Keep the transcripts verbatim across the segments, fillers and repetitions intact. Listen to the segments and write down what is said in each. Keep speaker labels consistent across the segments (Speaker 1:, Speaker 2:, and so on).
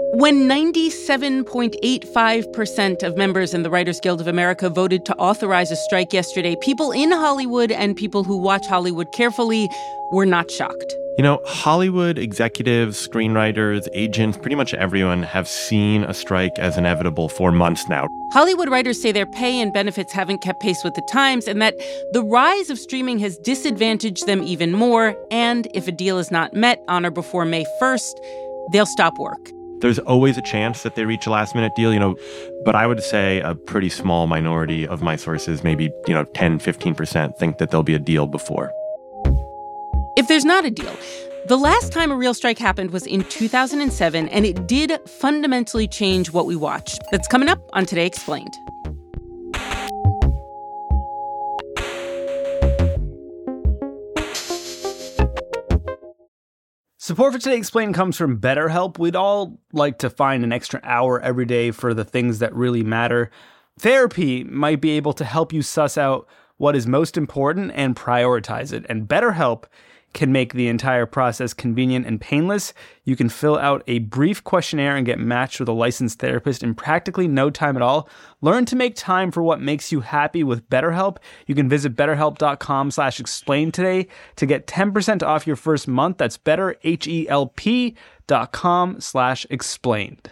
Speaker 1: When ninety-seven point eight five percent of members in the Writers Guild of America voted to authorize a strike yesterday, people in Hollywood and people who watch Hollywood carefully were not shocked.
Speaker 2: You know, Hollywood executives, screenwriters, agents, pretty much everyone have seen a strike as inevitable for months now.
Speaker 1: Hollywood writers say their pay and benefits haven't kept pace with the times and that the rise of streaming has disadvantaged them even more. And if a deal is not met on or before May first, they'll stop work.
Speaker 2: There's always a chance that they reach a last-minute deal, you know, but I would say a pretty small minority of my sources, maybe, you know, ten, fifteen percent, think that there'll be a deal before.
Speaker 1: If there's not a deal, the last time a real strike happened was in two thousand seven, and it did fundamentally change what we watch. That's coming up on Today Explained.
Speaker 3: Support for Today Explained comes from BetterHelp. We'd all like to find an extra hour every day for the things that really matter. Therapy might be able to help you suss out what is most important and prioritize it. And BetterHelp can make the entire process convenient and painless. You can fill out a brief questionnaire and get matched with a licensed therapist in practically no time at all. Learn to make time for what makes you happy with BetterHelp. You can visit betterhelp.com slash explain today to get ten percent off your first month. That's better, H-E-L-P dot com slash explained.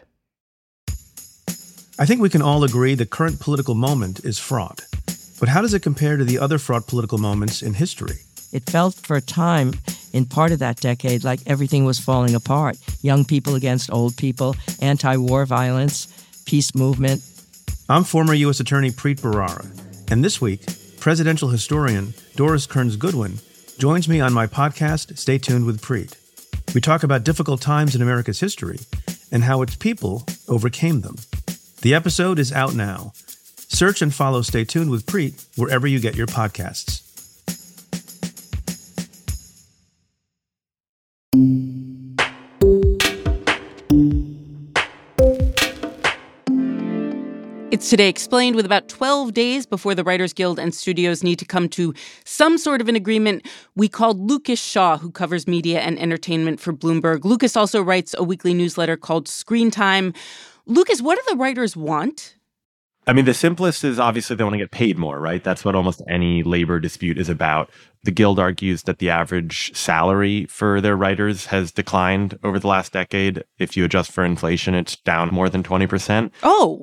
Speaker 4: I think we can all agree the current political moment is fraught. But how does it compare to the other fraught political moments in history?
Speaker 5: It felt for a time, in part of that decade, like everything was falling apart. Young people against old people, anti-war violence, peace movement.
Speaker 4: I'm former U S Attorney Preet Bharara, and this week, presidential historian Doris Kearns Goodwin joins me on my podcast, Stay Tuned with Preet. We talk about difficult times in America's history and how its people overcame them. The episode is out now. Search and follow Stay Tuned with Preet wherever you get your podcasts.
Speaker 1: It's Today Explained, with about twelve days before the Writers Guild and studios need to come to some sort of an agreement. We called Lucas Shaw, who covers media and entertainment for Bloomberg. Lucas also writes a weekly newsletter called Screen Time. Lucas, what do the writers want?
Speaker 2: I mean, the simplest is obviously they want to get paid more, right? That's what almost any labor dispute is about. The Guild argues that the average salary for their writers has declined over the last decade. If you adjust for inflation, it's down more than twenty percent.
Speaker 1: Oh.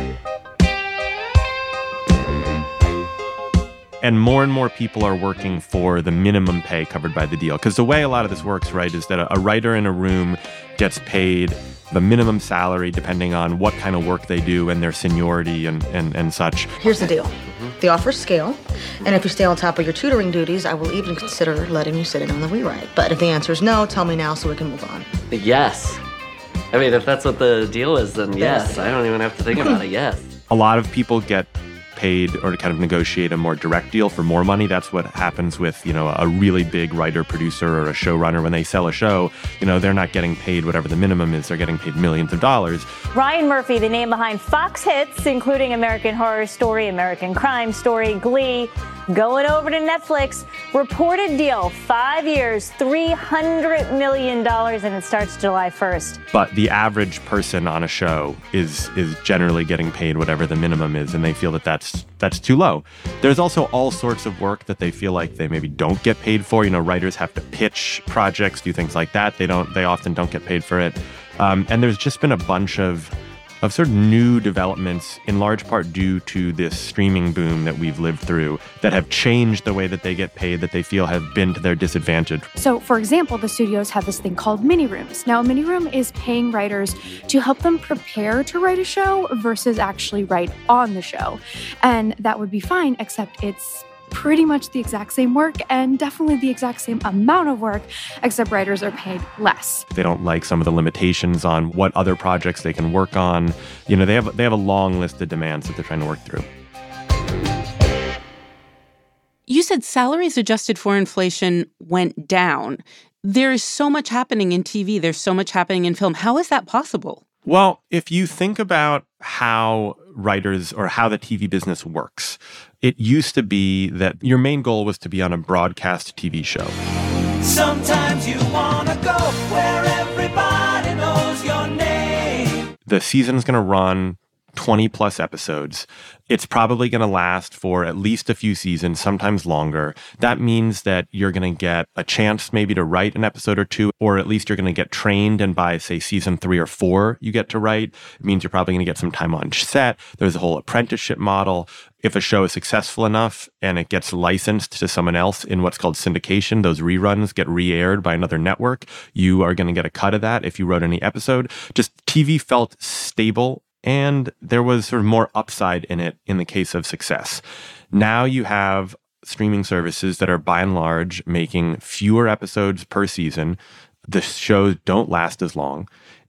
Speaker 2: And more and more people are working for the minimum pay covered by the deal. Because the way a lot of this works, right, is that a, a writer in a room gets paid the minimum salary depending on what kind of work they do and their seniority and, and, and such.
Speaker 6: Here's the deal. Mm-hmm. The offers scale, and if you stay on top of your tutoring duties, I will even consider letting you sit in on the rewrite. But if the answer is no, tell me now so we can move on.
Speaker 7: Yes. I mean, if that's what the deal is, then yes. I don't even have to think about it, yes.
Speaker 2: A lot of people get paid or to kind of negotiate a more direct deal for more money. That's what happens with, you know, a really big writer, producer, or a showrunner. When they sell a show, you know, they're not getting paid whatever the minimum is. They're getting paid millions of dollars.
Speaker 8: Ryan Murphy, the name behind Fox hits, including American Horror Story, American Crime Story, Glee, going over to Netflix. Reported deal, five years, three hundred million dollars, and it starts July first.
Speaker 2: But the average person on a show is is generally getting paid whatever the minimum is, and they feel that that's that's too low. There's also all sorts of work that they feel like they maybe don't get paid for. You know, writers have to pitch projects, do things like that. They don't. They often don't get paid for it. Um, and there's just been a bunch of of sort of new developments, in large part due to this streaming boom that we've lived through, that have changed the way that they get paid, that they feel have been to their disadvantage.
Speaker 9: So, for example, the studios have this thing called mini rooms. Now, a mini room is paying writers to help them prepare to write a show versus actually write on the show. And that would be fine, except it's pretty much the exact same work and definitely the exact same amount of work, except writers are paid less.
Speaker 2: They don't like some of the limitations on what other projects they can work on. You know, they have they have a long list of demands that they're trying to work through.
Speaker 1: You said salaries adjusted for inflation went down. There is so much happening in T V. There's so much happening in film. How is that possible?
Speaker 2: Well, if you think about how writers or how the T V business works, it used to be that your main goal was to be on a broadcast T V show.
Speaker 10: Sometimes you want to go where everybody knows your name.
Speaker 2: season's going to run twenty plus episodes. It's probably going to last for at least a few seasons, sometimes longer. That means that you're going to get a chance maybe to write an episode or two, or at least you're going to get trained. And by, say, season three or four, you get to write. It means you're probably going to get some time on set. There's a whole apprenticeship model. If a show is successful enough and it gets licensed to someone else in what's called syndication, those reruns get re-aired by another network, you are going to get a cut of that if you wrote any episode. Just T V felt stable, and there was sort of more upside in it in the case of success. Now you have streaming services that are by and large making fewer episodes per season. The shows don't last as long,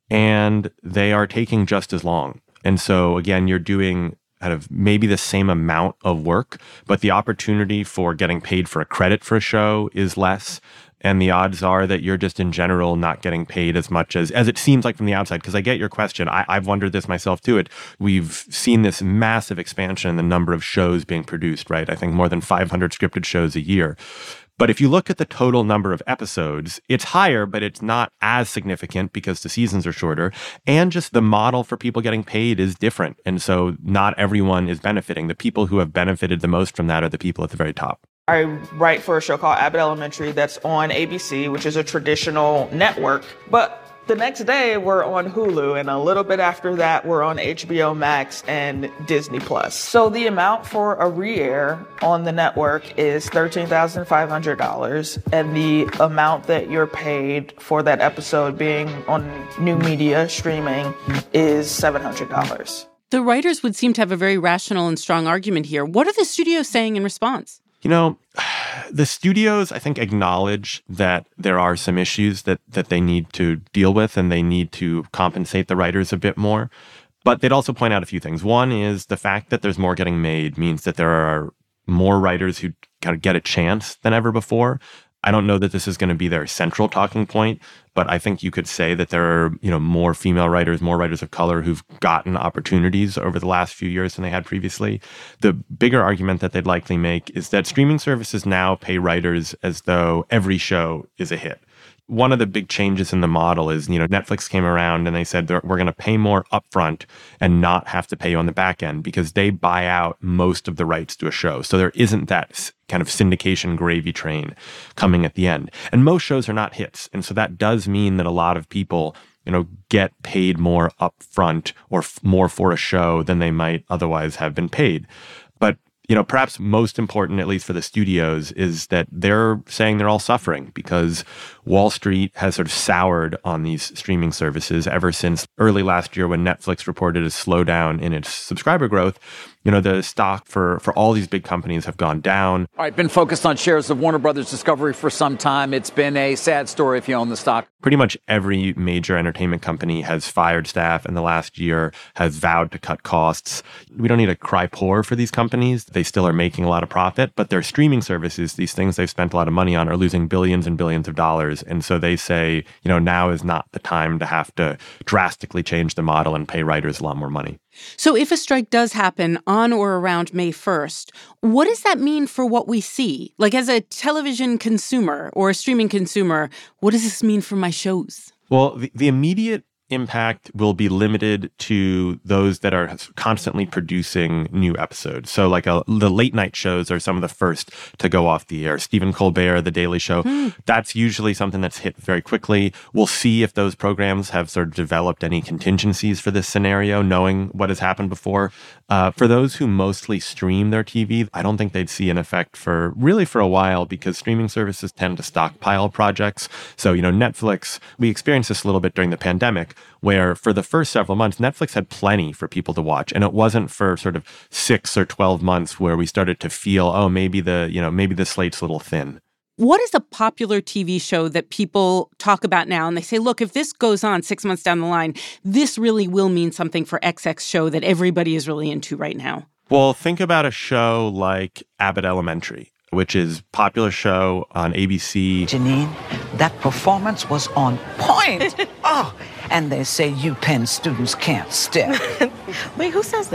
Speaker 2: and they are taking just as long. And so, again, you're doing kind of maybe the same amount of work, but the opportunity for getting paid for a credit for a show is less. And the odds are that you're just in general not getting paid as much as, as it seems like from the outside. Because I get your question. I, I've wondered this myself too. It We've seen this massive expansion in the number of shows being produced, right? I think more than five hundred scripted shows a year. But if you look at the total number of episodes, it's higher, but it's not as significant because the seasons are shorter. And just the model for people getting paid is different. And so not everyone is benefiting. The people who have benefited the most from that are the people at the very top.
Speaker 10: I write for a show called Abbott Elementary that's on A B C, which is a traditional network. But the next day, we're on Hulu, and a little bit after that, we're on H B O Max and Disney Plus. So the amount for a re-air on the network is thirteen thousand five hundred dollars, and the amount that you're paid for that episode being on new media streaming is seven hundred dollars.
Speaker 1: The writers would seem to have a very rational and strong argument here. What are the studios saying in response?
Speaker 2: You know, the studios, I think, acknowledge that there are some issues that, that they need to deal with, and they need to compensate the writers a bit more. But they'd also point out a few things. One is the fact that there's more getting made means that there are more writers who kind of get a chance than ever before. I don't know that this is going to be their central talking point, but I think you could say that there are, you know, more female writers, more writers of color who've gotten opportunities over the last few years than they had previously. The bigger argument that they'd likely make is that streaming services now pay writers as though every show is a hit. One of the big changes in the model is, you know, Netflix came around and they said we're going to pay more upfront and not have to pay you on the back end because they buy out most of the rights to a show. So there isn't that kind of syndication gravy train coming at the end. And most shows are not hits. And so that does mean that a lot of people, you know, get paid more upfront or f- more for a show than they might otherwise have been paid. But you know, perhaps most important, at least for the studios, is that they're saying they're all suffering because Wall Street has sort of soured on these streaming services ever since early last year when Netflix reported a slowdown in its subscriber growth. You know, the stock for, for all these big companies have gone down.
Speaker 11: All right, been focused on shares of Warner Brothers Discovery for some time. It's been a sad story if you own the stock.
Speaker 2: Pretty much every major entertainment company has fired staff in the last year, has vowed to cut costs. We don't need to cry poor for these companies. They still are making a lot of profit, but their streaming services, these things they've spent a lot of money on, are losing billions and billions of dollars. And so they say, you know, now is not the time to have to drastically change the model and pay writers a lot more money.
Speaker 1: So if a strike does happen on or around May first, what does that mean for what we see? Like as a television consumer or a streaming consumer, what does this mean for my shows?
Speaker 2: Well, the, the immediate impact will be limited to those that are constantly producing new episodes. So like a, the late night shows are some of the first to go off the air. Stephen Colbert, The Daily Show, hmm. that's usually something that's hit very quickly. We'll see if those programs have sort of developed any contingencies for this scenario, knowing what has happened before. Uh, for those who mostly stream their T V, I don't think they'd see an effect for really for a while because streaming services tend to stockpile projects. So, you know, Netflix, we experienced this a little bit during the pandemic, where for the first several months, Netflix had plenty for people to watch. And it wasn't for sort of six or twelve months where we started to feel, oh, maybe the, you know, maybe the slate's a little thin.
Speaker 1: What is a popular T V show that people talk about now? And they say, look, if this goes on six months down the line, this really will mean something for X X show that everybody is really into right now.
Speaker 2: Well, think about a show like Abbott Elementary, which is a popular show on A B C.
Speaker 12: Janine, that performance was on point. Oh, and they say you Penn students can't step.
Speaker 6: Wait, who says that?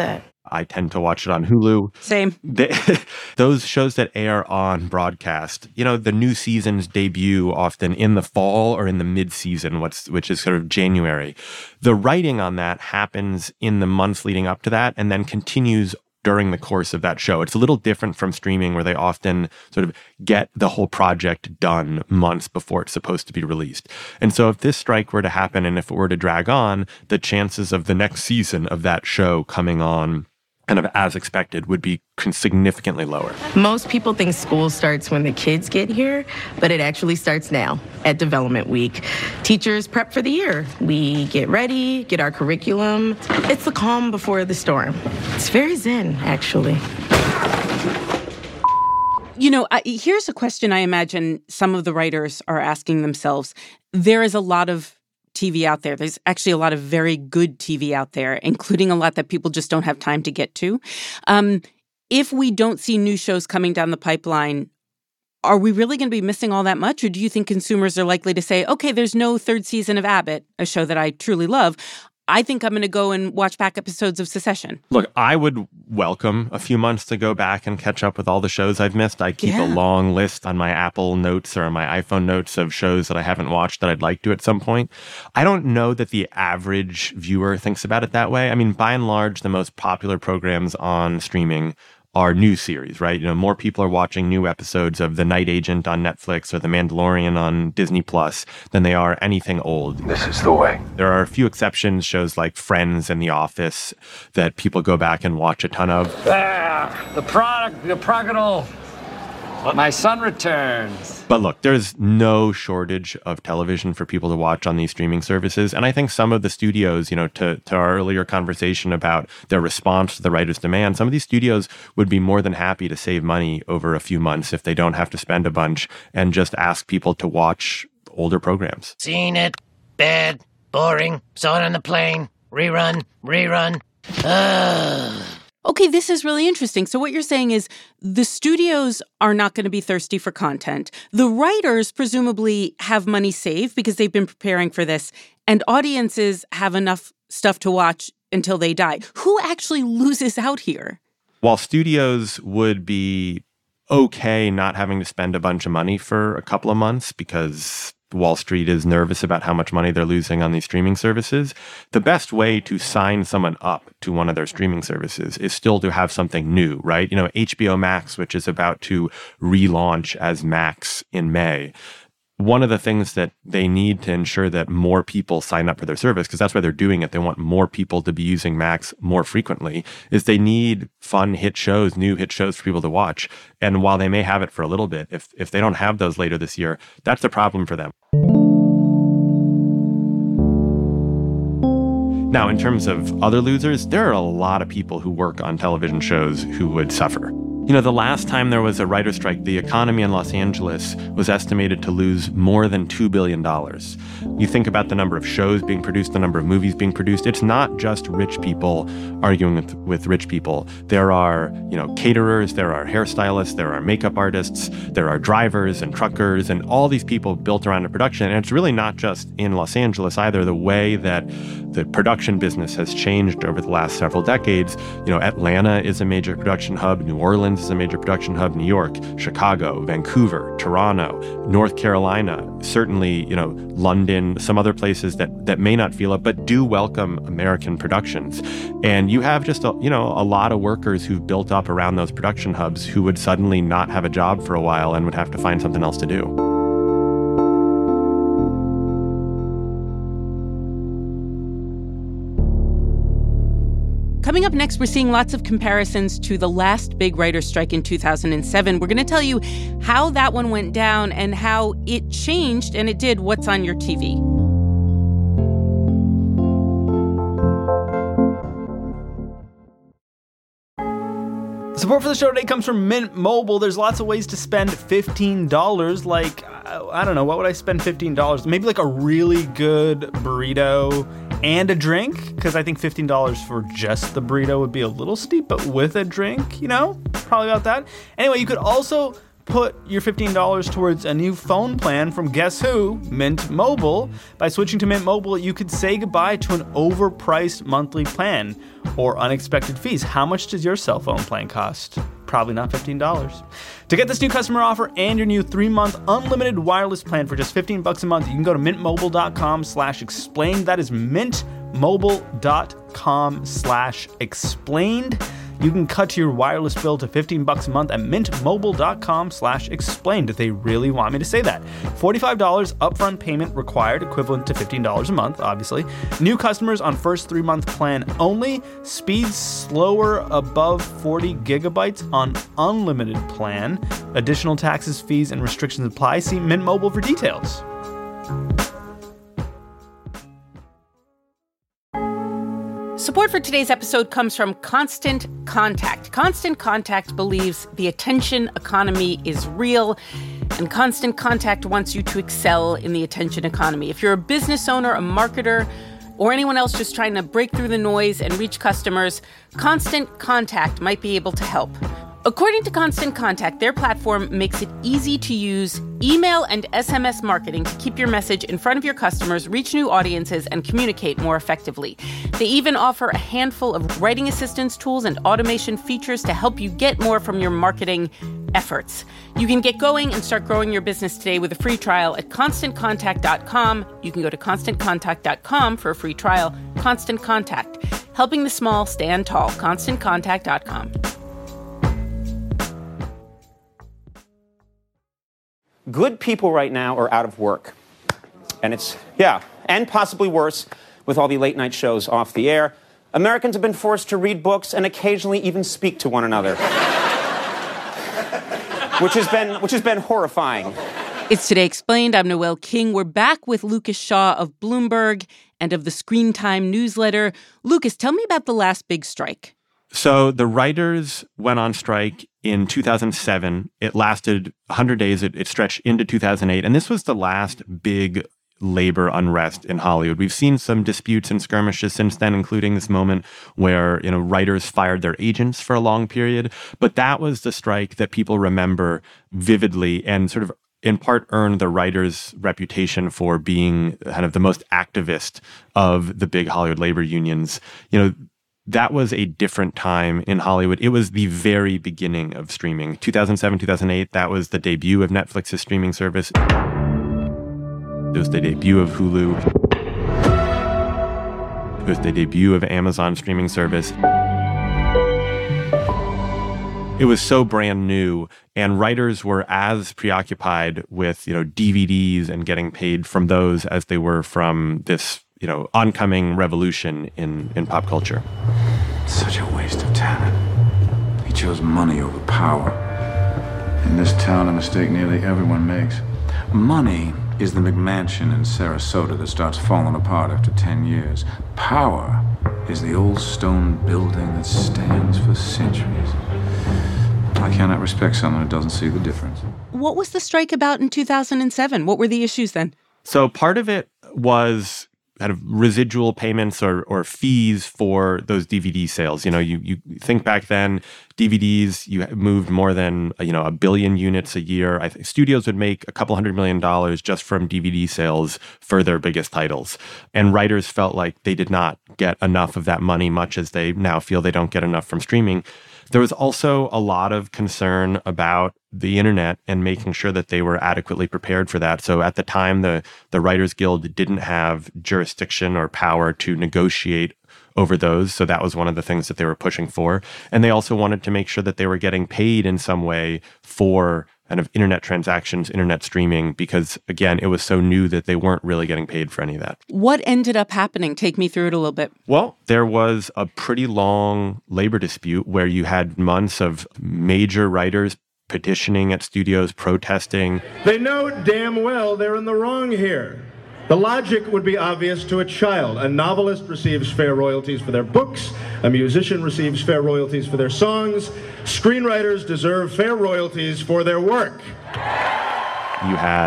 Speaker 2: I tend to watch it on Hulu.
Speaker 1: Same.
Speaker 2: They, those shows that air on broadcast, you know, the new seasons debut often in the fall or in the mid-season, what's, which is sort of January. The writing on that happens in the months leading up to that and then continues during the course of that show. It's a little different from streaming where they often sort of get the whole project done months before it's supposed to be released. And so if this strike were to happen and if it were to drag on, the chances of the next season of that show coming on kind of as expected would be significantly lower.
Speaker 13: Most people think school starts when the kids get here, but it actually starts now at Development Week. Teachers prep for the year. We get ready, get our curriculum. It's the calm before the storm. It's very zen, actually.
Speaker 1: You know, I, here's a question I imagine some of the writers are asking themselves. There is a lot of T V out there. There's actually a lot of very good T V out there, including a lot that people just don't have time to get to. Um, if we don't see new shows coming down the pipeline, are we really going to be missing all that much? Or do you think consumers are likely to say, okay, there's no third season of Abbott, a show that I truly love. I think I'm going to go and watch back episodes of Succession.
Speaker 2: Look, I would welcome a few months to go back and catch up with all the shows I've missed. I keep
Speaker 1: Yeah.
Speaker 2: a long list on my Apple Notes or my iPhone Notes of shows that I haven't watched that I'd like to at some point. I don't know that the average viewer thinks about it that way. I mean, by and large, the most popular programs on streaming are new series, right? You know, more people are watching new episodes of The Night Agent on Netflix or The Mandalorian on Disney Plus than they are anything old.
Speaker 14: This is the way.
Speaker 2: There are a few exceptions, shows like Friends and The Office that people go back and watch a ton of.
Speaker 12: Ah, the product, the prodigal. My son returns.
Speaker 2: But look, there's no shortage of television for people to watch on these streaming services. And I think some of the studios, you know, to, to our earlier conversation about their response to the writer's demand, some of these studios would be more than happy to save money over a few months if they don't have to spend a bunch and just ask people to watch older programs.
Speaker 15: Seen it. Bad. Boring. Saw it on the plane. Rerun. Rerun. Ugh.
Speaker 1: Okay, this is really interesting. So what you're saying is the studios are not going to be thirsty for content. The writers presumably have money saved because they've been preparing for this, and audiences have enough stuff to watch until they die. Who actually loses out here?
Speaker 2: While studios would be okay not having to spend a bunch of money for a couple of months because Wall Street is nervous about how much money they're losing on these streaming services, the best way to sign someone up to one of their streaming services is still to have something new, right? You know, H B O Max, which is about to relaunch as Max in May. One of the things that they need to ensure that more people sign up for their service, because that's why they're doing it, they want more people to be using Max more frequently, is they need fun hit shows, new hit shows for people to watch. And while they may have it for a little bit, if if they don't have those later this year, that's a problem for them. Now, in terms of other losers, there are a lot of people who work on television shows who would suffer. You know, the last time there was a writer's strike, the economy in Los Angeles was estimated to lose more than two billion dollars. You think about the number of shows being produced, the number of movies being produced. It's not just rich people arguing with, with rich people. There are, you know, caterers, there are hairstylists, there are makeup artists, there are drivers and truckers, and all these people built around a production. And it's really not just in Los Angeles either. The way that the production business has changed over the last several decades, you know, Atlanta is a major production hub, New Orleans is a major production hub, New York, Chicago, Vancouver, Toronto, North Carolina, certainly, you know, London, some other places that, that may not feel it, but do welcome American productions. And you have just, a, you know, a lot of workers who've built up around those production hubs who would suddenly not have a job for a while and would have to find something else to do.
Speaker 1: Coming up next, we're seeing lots of comparisons to the last big writer's strike in two thousand seven. We're going to tell you how that one went down and how it changed, and it did, what's on your T V.
Speaker 3: Support for the show today comes from Mint Mobile. There's lots of ways to spend fifteen dollars. Like, I don't know, what would I spend fifteen dollars? Maybe like a really good burrito and a drink, because I think fifteen dollars for just the burrito would be a little steep, but with a drink, you know, probably about that. Anyway, you could also put your fifteen dollars towards a new phone plan from guess who? Mint Mobile. By switching to Mint Mobile, you could say goodbye to an overpriced monthly plan or unexpected fees. How much does your cell phone plan cost? Probably not fifteen dollars. To get this new customer offer and your new three-month unlimited wireless plan for just fifteen bucks a month, you can go to mintmobile.com slash explained. That is mintmobile.com slash explained. You can cut your wireless bill to fifteen bucks a month at mintmobile.com slash explained if they really want me to say that. forty-five dollars upfront payment required, equivalent to fifteen dollars a month, obviously. New customers on first three-month plan only. Speeds slower above forty gigabytes on unlimited plan. Additional taxes, fees, and restrictions apply. See Mint Mobile for details.
Speaker 1: Support for today's episode comes from Constant Contact. Constant Contact believes the attention economy is real, and Constant Contact wants you to excel in the attention economy. If you're a business owner, a marketer, or anyone else just trying to break through the noise and reach customers, Constant Contact might be able to help. According to Constant Contact, their platform makes it easy to use email and S M S marketing to keep your message in front of your customers, reach new audiences, and communicate more effectively. They even offer a handful of writing assistance tools and automation features to help you get more from your marketing efforts. You can get going and start growing your business today with a free trial at constant contact dot com. You can go to constant contact dot com for a free trial. Constant Contact, helping the small stand tall. constant contact dot com.
Speaker 14: Good people right now are out of work. And it's, yeah, and possibly worse with all the late night shows off the air. Americans have been forced to read books and occasionally even speak to one another. which has been which has been horrifying.
Speaker 1: It's Today Explained. I'm Noel King. We're back with Lucas Shaw of Bloomberg and of the Screen Time newsletter. Lucas, tell me about the last big strike.
Speaker 2: So the writers went on strike in two thousand seven. It lasted one hundred days. It, it stretched into two thousand eight. And this was the last big labor unrest in Hollywood. We've seen some disputes and skirmishes since then, including this moment where, you know, writers fired their agents for a long period. But that was the strike that people remember vividly and sort of in part earned the writers' reputation for being kind of the most activist of the big Hollywood labor unions. You know, that was a different time in Hollywood. It was the very beginning of streaming. two thousand seven, two thousand eight, that was the debut of Netflix's streaming service. It was the debut of Hulu. It was the debut of Amazon's streaming service. It was so brand new, and writers were as preoccupied with, you know, D V Ds and getting paid from those as they were from this, you know, oncoming revolution in, in pop culture.
Speaker 16: Such a waste of talent. He chose money over power. In this town, a mistake nearly everyone makes. Money is the McMansion in Sarasota that starts falling apart after ten years. Power is the old stone building that stands for centuries. I cannot respect someone who doesn't see the difference.
Speaker 1: What was the strike about in two thousand seven? What were the issues then?
Speaker 2: So part of it was kind of residual payments or or fees for those D V D sales. You know, you you think back then, D V Ds, you moved more than, you know, a billion units a year. I think studios would make a couple hundred million dollars just from D V D sales for their biggest titles. And writers felt like they did not get enough of that money, much as they now feel they don't get enough from streaming. There was also a lot of concern about the internet and making sure that they were adequately prepared for that. So at the time, the, the Writers Guild didn't have jurisdiction or power to negotiate over those. So that was one of the things that they were pushing for. And they also wanted to make sure that they were getting paid in some way for kind of internet transactions, internet streaming, because again, it was so new that they weren't really getting paid for any of that.
Speaker 1: What ended up happening? Take me through it a little bit.
Speaker 2: Well, there was a pretty long labor dispute where you had months of major writers petitioning at studios, protesting.
Speaker 17: They know damn well they're in the wrong here. The logic would be obvious to a child. A novelist receives fair royalties for their books. A musician receives fair royalties for their songs. Screenwriters deserve fair royalties for their work.
Speaker 2: You had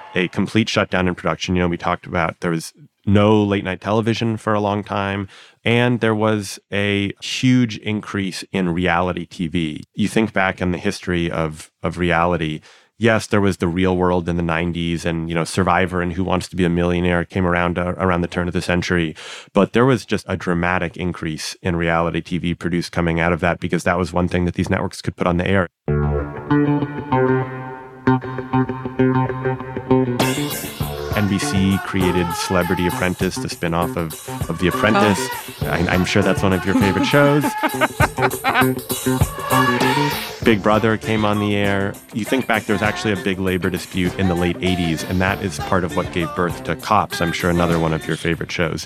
Speaker 2: a complete shutdown in production. You know, we talked about there was no late night television for a long time, and there was a huge increase in reality T V. You think back in the history of of reality. Yes, there was The Real World in the nineties, and, you know, Survivor and Who Wants to Be a Millionaire came around uh, around the turn of the century. But there was just a dramatic increase in reality T V produced coming out of that, because that was one thing that these networks could put on the air. N B C created Celebrity Apprentice, the spinoff of, of The Apprentice. Oh. I, I'm sure that's one of your favorite shows. Big Brother came on the air. You think back, there was actually a big labor dispute in the late eighties, and that is part of what gave birth to Cops. I'm sure another one of your favorite shows.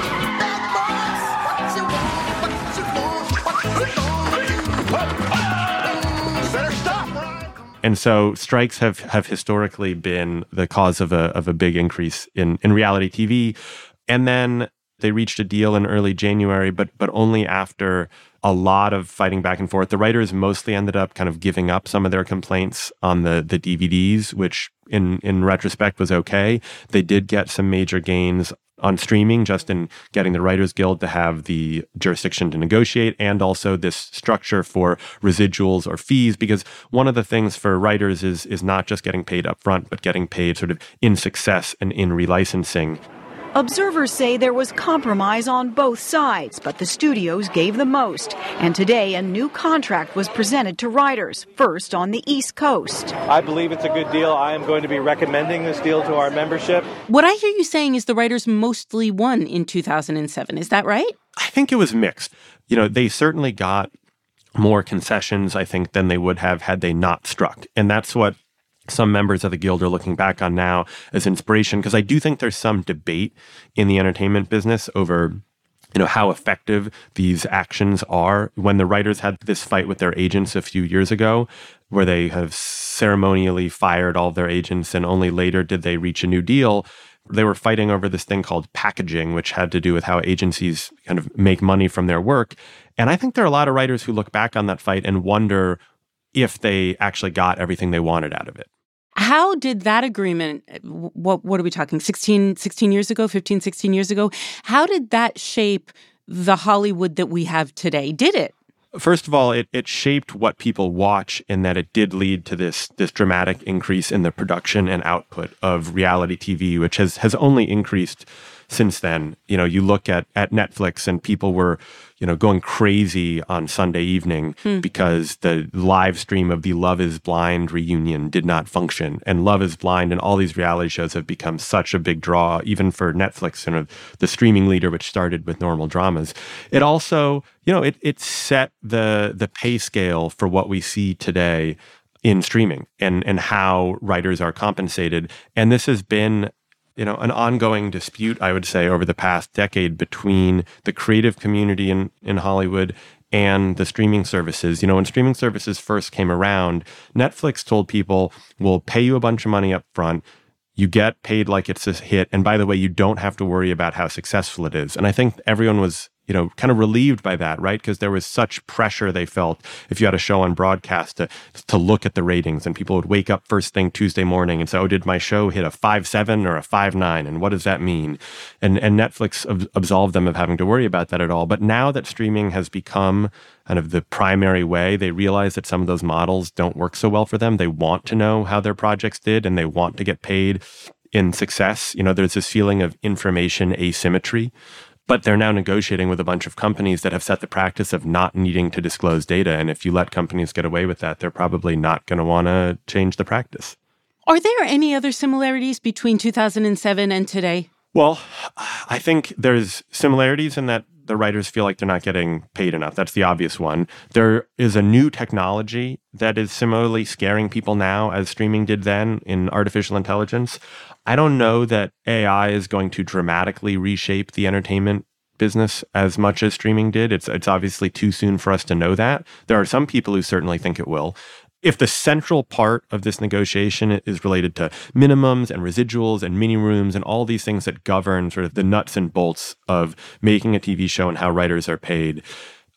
Speaker 2: And so strikes have, have historically been the cause of a of a big increase in, in reality T V. And then they reached a deal in early January, but but only after a lot of fighting back and forth. The writers mostly ended up kind of giving up some of their complaints on the, the D V Ds, which in, in retrospect was okay. They did get some major gains on streaming, just in getting the Writers Guild to have the jurisdiction to negotiate, and also this structure for residuals or fees, because one of the things for writers is is not just getting paid up front, but getting paid sort of in success and in relicensing.
Speaker 18: Observers say there was compromise on both sides, but the studios gave the most. And today, a new contract was presented to writers, first on the East Coast.
Speaker 19: I believe it's a good deal. I am going to be recommending this deal to our membership.
Speaker 1: What I hear you saying is the writers mostly won in two thousand seven. Is that right?
Speaker 2: I think it was mixed. You know, they certainly got more concessions, I think, than they would have had they not struck. And that's what some members of the Guild are looking back on now as inspiration, because I do think there's some debate in the entertainment business over, you know, how effective these actions are. When the writers had this fight with their agents a few years ago, where they have ceremonially fired all of their agents and only later did they reach a new deal, they were fighting over this thing called packaging, which had to do with how agencies kind of make money from their work. And I think there are a lot of writers who look back on that fight and wonder if they actually got everything they wanted out of it.
Speaker 1: How did that agreement, what what are we talking, sixteen, sixteen years ago, fifteen, sixteen years ago, how did that shape the Hollywood that we have today? Did it?
Speaker 2: First of all, it, it shaped what people watch, in that it did lead to this this dramatic increase in the production and output of reality T V, which has, has only increased since then. You know, you look at, at Netflix, and people were, you know, going crazy on Sunday evening hmm. because the live stream of the Love is Blind reunion did not function. And Love is Blind and all these reality shows have become such a big draw, even for Netflix, you know, the streaming leader, which started with normal dramas. It also, you know, it it set the the pay scale for what we see today in streaming, and and how writers are compensated. And this has been, you know, an ongoing dispute, I would say, over the past decade between the creative community in, in Hollywood and the streaming services. You know, when streaming services first came around, Netflix told people, we'll pay you a bunch of money up front. You get paid like it's a hit. And by the way, you don't have to worry about how successful it is. And I think everyone was, you know, kind of relieved by that, right? Because there was such pressure they felt if you had a show on broadcast to to look at the ratings, and people would wake up first thing Tuesday morning and say, oh, did my show hit a five seven or a five nine? And what does that mean? And and Netflix ab- absolved them of having to worry about that at all. But now that streaming has become kind of the primary way, they realize that some of those models don't work so well for them. They want to know how their projects did, and they want to get paid in success. You know, there's this feeling of information asymmetry. But they're now negotiating with a bunch of companies that have set the practice of not needing to disclose data. And if you let companies get away with that, they're probably not going to want to change the practice.
Speaker 1: Are there any other similarities between two thousand seven and today?
Speaker 2: Well, I think there's similarities in that the writers feel like they're not getting paid enough. That's the obvious one. There is a new technology that is similarly scaring people now as streaming did then in artificial intelligence. I don't know that A I is going to dramatically reshape the entertainment business as much as streaming did. It's it's obviously too soon for us to know that. There are some people who certainly think it will. If the central part of this negotiation is related to minimums and residuals and mini rooms and all these things that govern sort of the nuts and bolts of making a T V show and how writers are paid,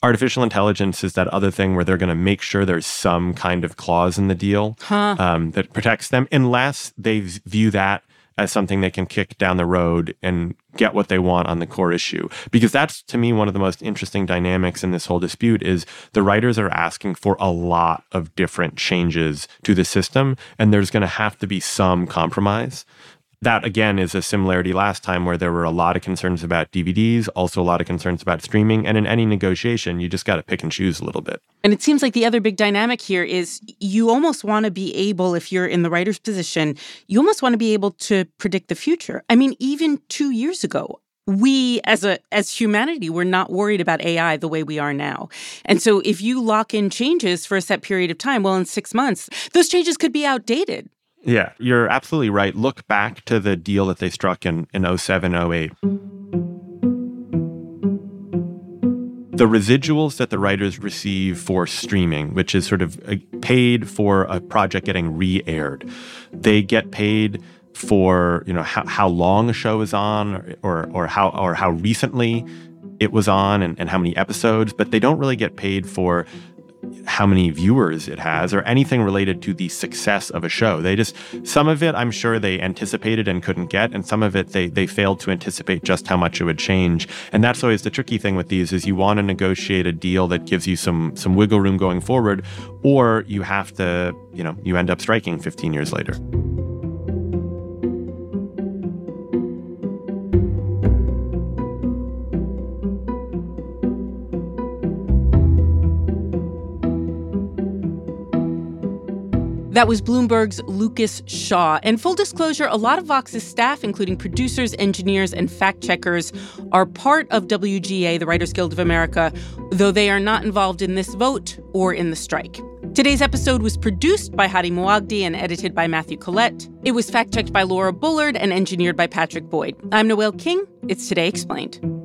Speaker 2: artificial intelligence is that other thing where they're going to make sure there's some kind of clause in the deal
Speaker 1: huh.
Speaker 2: um, that protects them, unless they view that as something they can kick down the road and get what they want on the core issue. Because that's, to me, one of the most interesting dynamics in this whole dispute is the writers are asking for a lot of different changes to the system, and there's going to have to be some compromise. That, again, is a similarity last time where there were a lot of concerns about D V Ds, also a lot of concerns about streaming. And in any negotiation, you just got to pick and choose a little bit.
Speaker 1: And it seems like the other big dynamic here is you almost want to be able, if you're in the writer's position, you almost want to be able to predict the future. I mean, even two years ago, we as a as humanity were not worried about A I the way we are now. And so if you lock in changes for a set period of time, well, in six months, those changes could be outdated.
Speaker 2: Yeah, you're absolutely right. Look back to the deal that they struck in, in oh seven, oh eight. The residuals that the writers receive for streaming, which is sort of paid for a project getting re-aired, they get paid for, you know, how, how long a show is on or, or, or how or how recently it was on and, and how many episodes, but they don't really get paid for how many viewers it has or anything related to the success of a show. They just, some of it I'm sure they anticipated and couldn't get, and some of it they they failed to anticipate just how much it would change. And that's always the tricky thing with these is you want to negotiate a deal that gives you some some wiggle room going forward, or you have to, you know, you end up striking fifteen years later.
Speaker 1: That was Bloomberg's Lucas Shaw. And full disclosure, a lot of Vox's staff, including producers, engineers, and fact-checkers, are part of W G A, the Writers Guild of America, though they are not involved in this vote or in the strike. Today's episode was produced by Hadi Moagdi and edited by Matthew Collette. It was fact-checked by Laura Bullard and engineered by Patrick Boyd. I'm Noelle King. It's Today Explained.